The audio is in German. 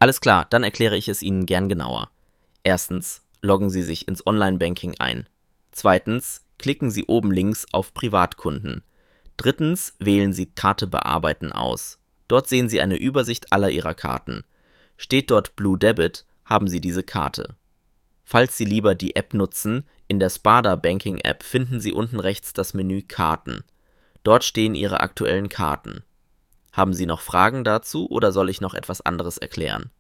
Alles klar, dann erkläre ich es Ihnen gern genauer. Erstens, loggen Sie sich ins Online-Banking ein. Zweitens, klicken Sie oben links auf Privatkunden. Drittens, wählen Sie Karte bearbeiten aus. Dort sehen Sie eine Übersicht aller Ihrer Karten. Steht dort Blue Debit, haben Sie diese Karte. Falls Sie lieber die App nutzen, in der Sparda Banking App finden Sie unten rechts das Menü Karten. Dort stehen Ihre aktuellen Karten. Haben Sie noch Fragen dazu oder soll ich noch etwas anderes erklären?